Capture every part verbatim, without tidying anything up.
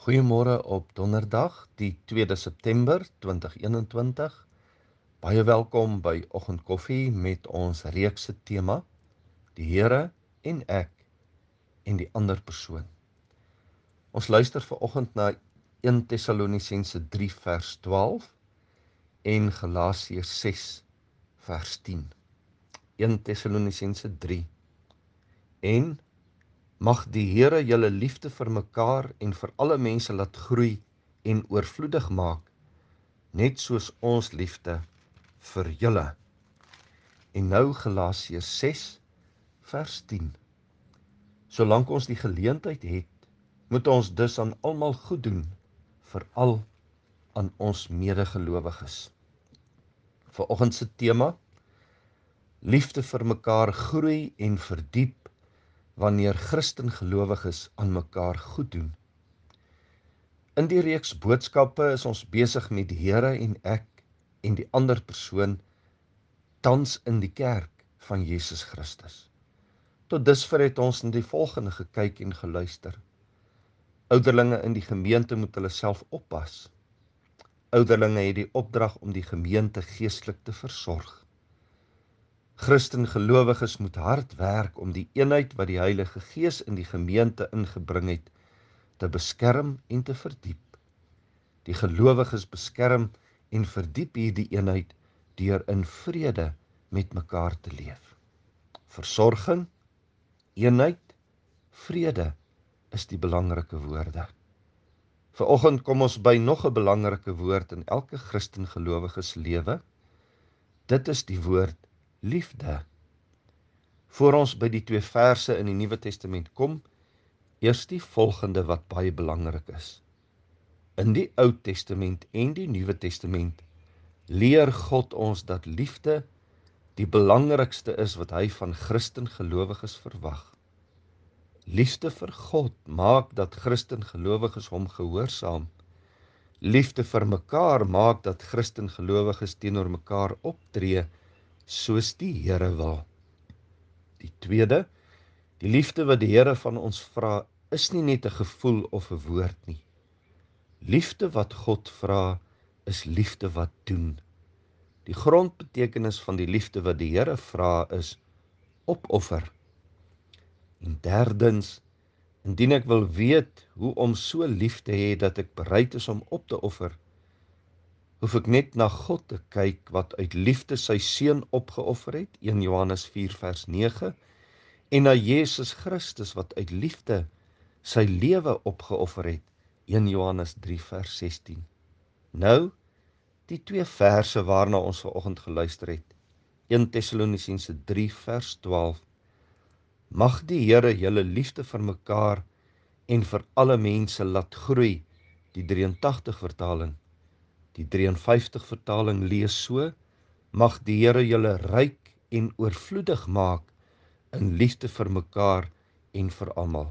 Goeiemôre op donderdag, die tweede September twintig eenentwintig. Baie welkom by Oggendkoffie met ons reekse tema, die Here en ek en die ander persoon. Ons luister vanoggend na eerste Tessalonisense drie vers twaalf en Galasiërs ses vers tien. eerste Tessalonisense drie. En mag die Here julle liefde vir mekaar en vir alle mense laat groei en oorvloedig maak, net soos ons liefde vir julle. En nou Galasiërs ses vers tien. Solank ons die geleentheid het, moet ons dus aan almal goed doen, veral aan ons medegelowiges. Vanoggend se tema: liefde vir mekaar groei en verdiep wanneer Christengelowiges aan mekaar goed doen. In die reeks boodskappe is ons besig met die Here en ek en die ander persoon tans in die kerk van Jesus Christus. Tot dusver het ons in die volgende gekyk en geluister. Ouderlinge in die gemeente moet hulle self oppas. Ouderlinge het die opdrag om die gemeente geestelik te versorg. Christengelowiges moet hard werk om die eenheid wat die Heilige Gees in die gemeente ingebring het, te beskerm en te verdiep. Die gelowiges beskerm en verdiep hierdie eenheid deur in vrede met mekaar te leef. Versorging, eenheid, vrede is die belangrike woorde. Vanoggend kom ons by nog 'n belangrike woord in elke Christengelowige se lewe. Dit is die woord liefde. Voor ons by die twee verse in die Nuwe Testament kom, eers die volgende wat baie belangrik is. In die Ou Testament en die Nuwe Testament leer God ons dat liefde die belangrikste is wat hy van Christengelowiges verwag. Liefde vir God maak dat Christengelowiges hom gehoorsaam. Liefde vir mekaar maak dat Christengelowiges teenoor mekaar optree soos die Here wil. Die tweede, die liefde wat die Here van ons vra, is nie net 'n gevoel of 'n woord nie. Liefde wat God vra, is liefde wat doen. Die grondbetekenis van die liefde wat die Here vra is opoffer. En derdens, indien ek wil weet hoe om so lief te hê dat ek bereid is om op te offer, hoef ek net na God te kyk wat uit liefde sy seun opgeoffer het, eerste Johannes vier vers nege, en na Jesus Christus wat uit liefde sy lewe opgeoffer het, eerste Johannes drie vers sestien. Nou, die twee verse waarna ons vanoggend geluister het, eerste Tessalonisense drie vers twaalf. Mag die Here julle liefde vir mekaar en vir alle mense laat groei, die drie en tagtig vertaling. Die drie en vyftig vertaling lees so: mag die Here julle ryk en oorvloedig maak in liefde vir mekaar en vir almal.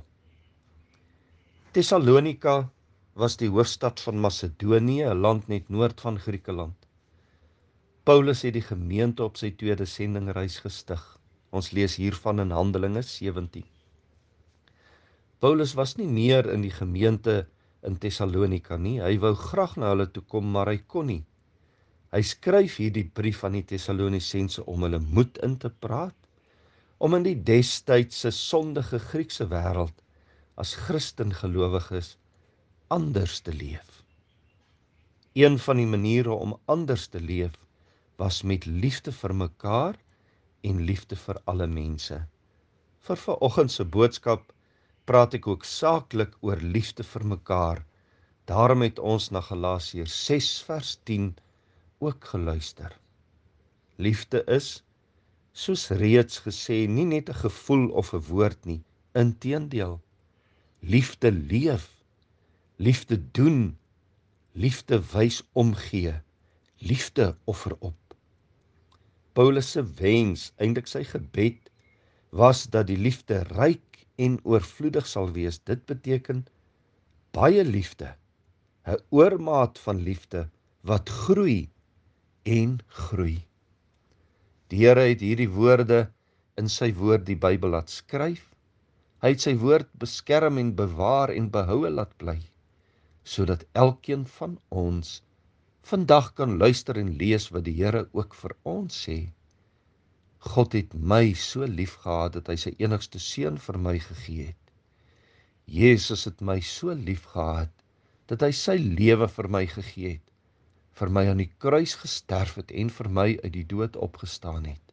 Tessalonika was die hoofstad van Macedonië, 'n land net noord van Griekeland. Paulus het die gemeente op sy tweede sendingreis gestig. Ons lees hiervan in Handelinge sewentien. Paulus was nie meer in die gemeente in Tessalonika nie. Hy wou graag na hulle toe kom, maar hy kon nie. Hy skryf hierdie brief aan die Tessalonisense om hulle moed in te praat, om in die destydse sondige Griekse wêreld as Christengelowiges anders te leef. Een van die maniere om anders te leef was met liefde vir mekaar en liefde vir alle mense. Vir vanoggend se boodskap praat ek ook saaklik oor liefde vir mekaar. Daarom het ons na Galasiërs ses vers tien ook geluister. Liefde is, soos reeds gesê, nie net 'n gevoel of 'n woord nie. Inteendeel, liefde leef, liefde doen, liefde wys omgee, liefde offer op. Paulus se wens, eintlik sy gebed, was dat die liefde ryk en oorvloedig sal wees. Dit beteken baie liefde, 'n oormaat van liefde wat groei en groei. Die Here het hierdie woorde in sy woord, die Bybel, laat skryf. Hy het sy woord beskerm en bewaar en behoue laat bly. sodat elkeen van ons vandag kan luister en lees wat die Here ook vir ons sê. God het my so lief gehad dat hy sy enigste seun vir my gegee het. Jesus het my so lief gehad dat hy sy lewe vir my gegee het, vir my aan die kruis gesterf het en vir my uit die dood opgestaan het.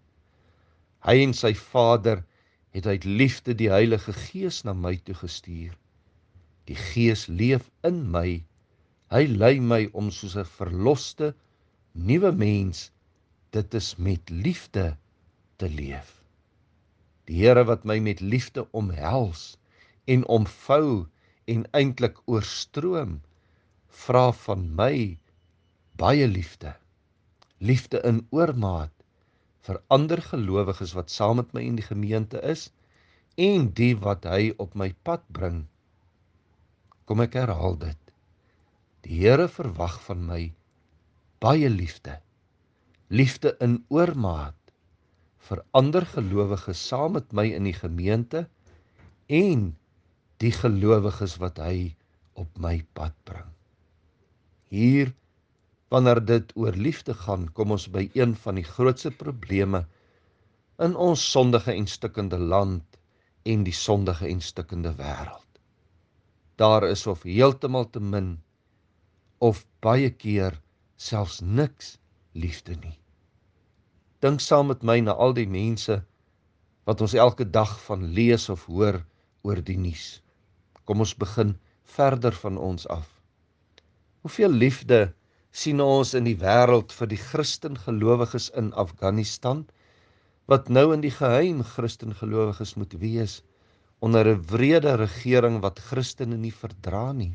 Hy en sy Vader het uit liefde die Heilige Gees na my toe gestuur. Die Gees leef in my. Hy lei my om soos 'n verloste, nuwe mens, dit is met liefde te leef. Die Here wat my met liefde omhels en omvou en eintlik oorstroom, vra van my baie liefde. Liefde in oormaat vir ander gelowiges wat saam met my in die gemeente is en die wat hy op my pad bring. Kom ek herhaal dit. Die Here verwag van my baie liefde. Liefde in oormaat vir ander gelowiges saam met my in die gemeente en die gelowiges wat hy op my pad bring. Hier, wanneer dit oor liefde gaan, kom ons by een van die grootste probleme in ons sondige en stikkende land en die sondige en stikkende wêreld. Daar is of heeltemal te min, of baie keer selfs niks liefde nie. Dink saam met my na al die mense wat ons elke dag van lees of hoor oor die nuus. Kom ons begin verder van ons af. Hoeveel liefde sien ons in die wêreld vir die Christen gelowiges in Afghanistan, wat nou in die geheim Christen gelowiges moet wees, onder 'n wrede regering wat Christene nie verdra nie.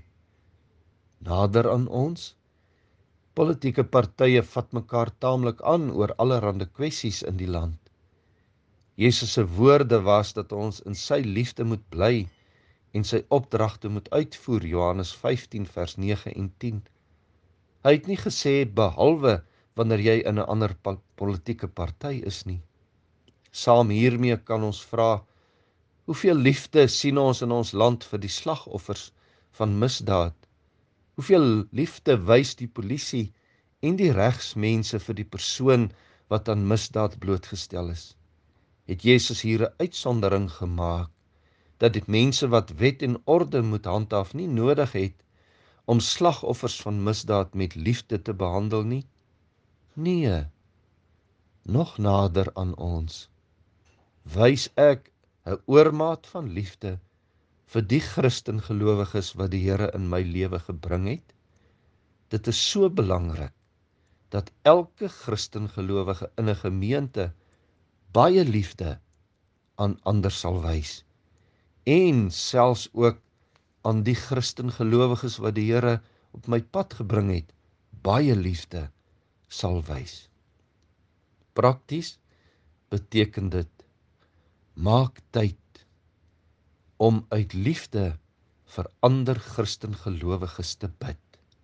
Nader aan ons, politieke partye vat mekaar taamlik aan oor allerhande kwessies in die land. Jesus se woorde was dat ons in sy liefde moet bly en sy opdragte moet uitvoer, Johannes vyftien vers nege en tien. Hy het nie gesê behalwe wanneer jy in 'n ander politieke party is nie. Saam hiermee kan ons vra, hoeveel liefde sien ons in ons land vir die slagoffers van misdaad? Hoeveel liefde wys die polisie en die regsmense vir die persoon wat aan misdaad blootgestel is? Het Jesus hier 'n uitsondering gemaak dat die mense wat wet en orde moet handhaaf nie nodig het om slagoffers van misdaad met liefde te behandel nie? Nee, nog nader aan ons, wys ek 'n oormaat van liefde vir die Christen gelowiges wat die Here in my lewe gebring het. Dit is so belangrik dat elke Christen gelowige in 'n gemeente baie liefde aan ander sal wys en selfs ook aan die Christen gelowiges wat die Here op my pad gebring het, baie liefde sal wys. Prakties beteken dit, maak tyd om uit liefde vir ander Christen gelowiges te bid.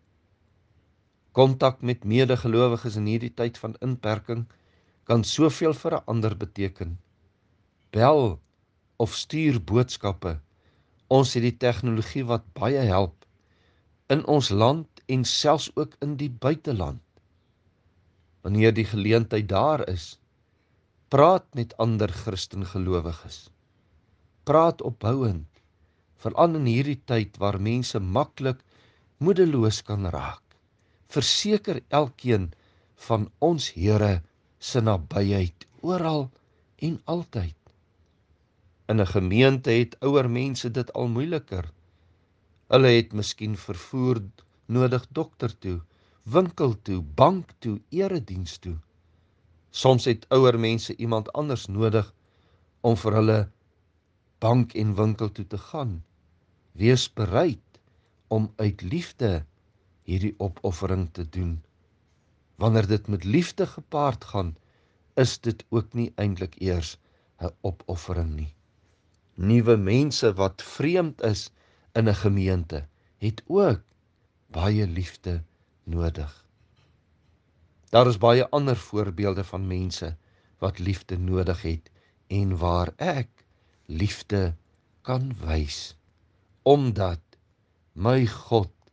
Kontak met medegelowiges in hierdie tyd van inperking kan soveel vir 'n ander beteken. Bel of stuur boodskappe. Ons het die tegnologie wat baie help in ons land en selfs ook in die buiteland. Wanneer die geleentheid daar is, praat met ander Christen gelowiges. Praat opbouend, veral in hierdie tyd waar mense maklik moedeloos kan raak. Verseker elkeen van ons Here se nabyheid oral en altyd. In 'n gemeente het ouer mense dit al moeiliker. Hulle het miskien vervoer nodig dokter toe, winkel toe, bank toe, erediens toe. Soms het ouer mense iemand anders nodig om vir hulle bank en winkel toe te gaan. Wees bereid om uit liefde hierdie opoffering te doen. Wanneer dit met liefde gepaard gaan, is dit ook nie eintlik eers 'n opoffering nie. Nuwe mense wat vreemd is in 'n gemeente, het ook baie liefde nodig. Daar is baie ander voorbeelde van mense wat liefde nodig het en waar ek liefde kan wys, omdat my God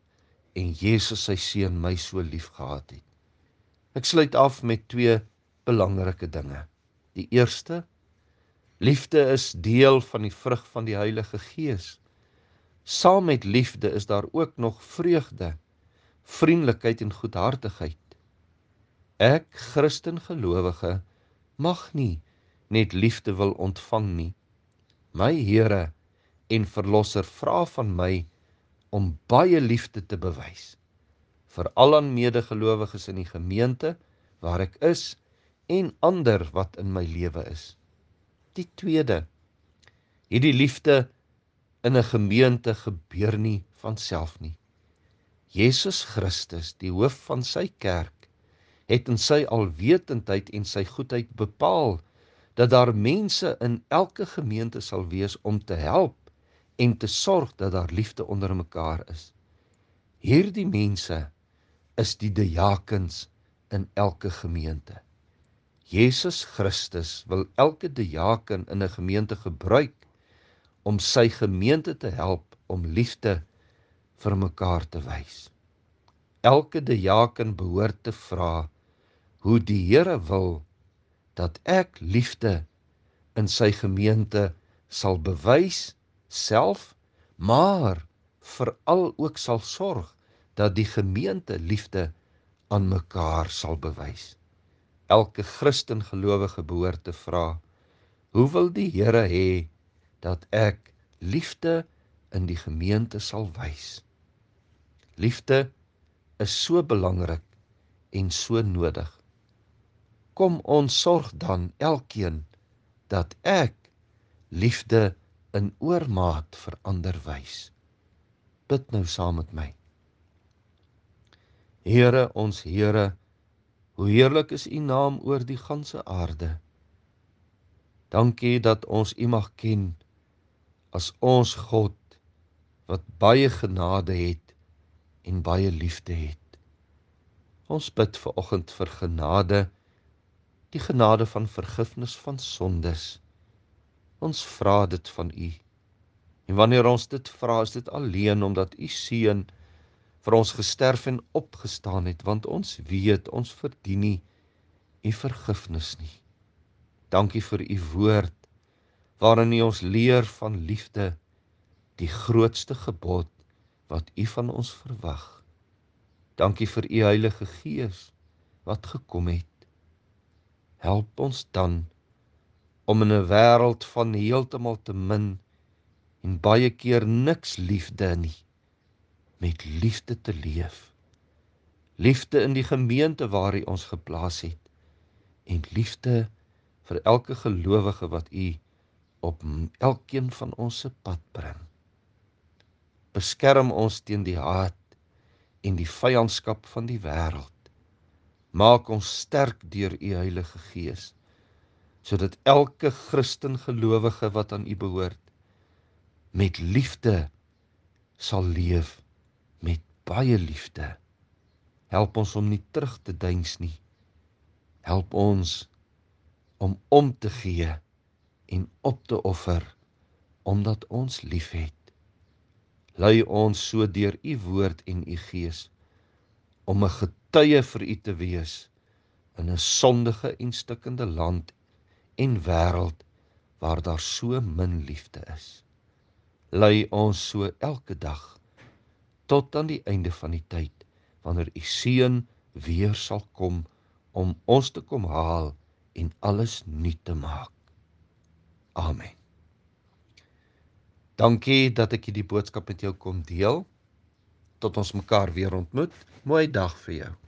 en Jesus sy seun my so lief gehad het. Ek sluit af met twee belangrike dinge. Die eerste, liefde is deel van die vrug van die Heilige Gees. Saam met liefde is daar ook nog vreugde, vriendelikheid en goedhartigheid. Ek, Christen gelowige, mag nie net liefde wil ontvang nie. My Here en Verlosser vra van my om baie liefde te bewys, veral aan medegelowiges in die gemeente waar ek is en ander wat in my lewe is. Die tweede, hierdie liefde in 'n gemeente gebeur nie van self nie. Jesus Christus, die hoof van sy kerk, het in sy alwetendheid en sy goedheid bepaal dat daar mense in elke gemeente sal wees om te help en te sorg dat daar liefde onder mekaar is. Hierdie mense is die diakens in elke gemeente. Jesus Christus wil elke diaken in 'n gemeente gebruik om sy gemeente te help om liefde vir mekaar te wys. Elke diaken behoort te vra hoe die Here wil dat ek liefde in sy gemeente sal bewys self, maar veral ook sal sorg dat die gemeente liefde aan mekaar sal bewys. Elke Christen gelowige behoort te vra, hoe wil die Here hê dat ek liefde in die gemeente sal wys? Liefde is so belangrik en so nodig. Kom ons sorg dan elkeen dat ek liefde in oormaat vir ander wys. Bid nou saam met my. Here, ons Here, hoe heerlik is U naam oor die ganse aarde. Dankie dat ons U mag ken as ons God wat baie genade het en baie liefde het. Ons bid vanoggend vir genade, die genade van vergifnis van sondes. Ons vra dit van U. En wanneer ons dit vra, is dit alleen omdat U seun vir ons gesterf en opgestaan het, want ons weet, ons verdien nie U vergifnis nie. Dankie vir U woord, waarin U ons leer van liefde, die grootste gebod wat U van ons verwag. Dankie vir U Heilige Gees wat gekom het. Help ons dan om in 'n wêreld van heeltemal te min en baie keer niks liefde nie, met liefde te leef. Liefde in die gemeente waar U ons geplaas het en liefde vir elke gelowige wat U op elkeen van ons se pad bring. Beskerm ons teen die haat en die vyandskap van die wêreld. Maak ons sterk deur U Heilige Gees, sodat elke Christen gelowige wat aan U behoort, met liefde sal leef, met baie liefde. Help ons om nie terug te deins nie. Help ons om om te gee en op te offer, omdat ons lief het. Lei ons so deur U woord en U Gees, om 'n getuie vir U te wees, in 'n sondige en stikkende land en wêreld, waar daar so min liefde is. Lei ons so elke dag, tot aan die einde van die tyd, wanneer U seun weer sal kom, om ons te kom haal en alles nuut te maak. Amen. Dankie dat ek hierdie boodskap met jou kon deel. Tot ons mekaar weer ontmoet. Mooi dag vir jou.